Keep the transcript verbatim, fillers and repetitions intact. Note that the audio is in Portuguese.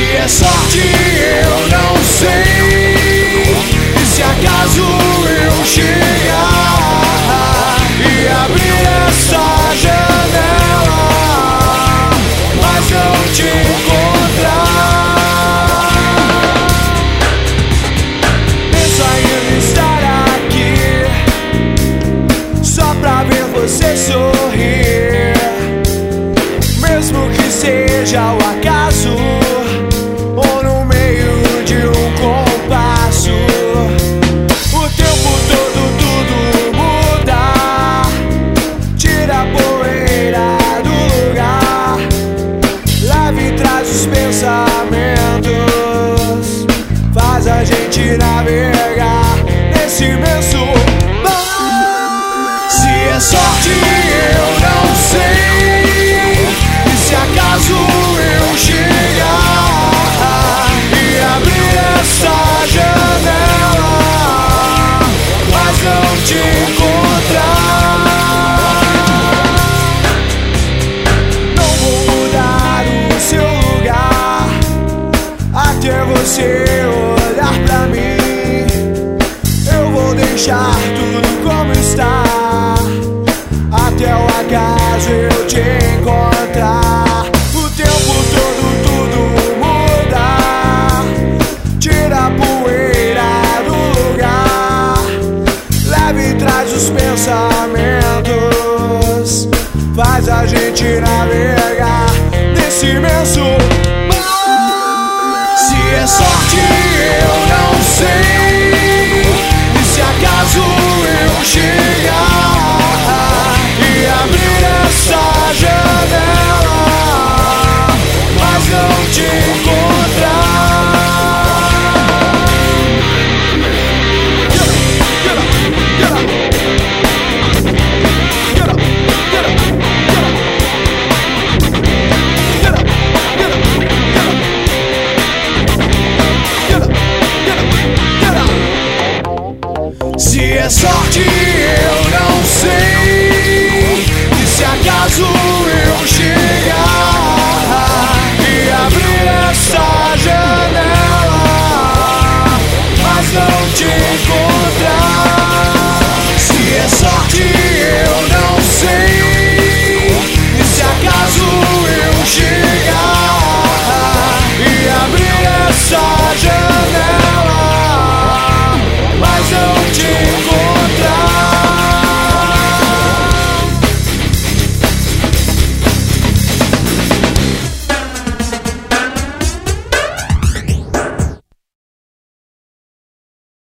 é sorte eu não sei. E se acaso eu chegar e abrir essa janela, mas não te encontrar, penso ainda em estar aqui só pra ver você sorrir, mesmo que seja o acaso ou no meio de um compasso. O tempo todo tudo muda, tira a poeira do lugar, leva e traz os pensamentos, faz a gente navegar.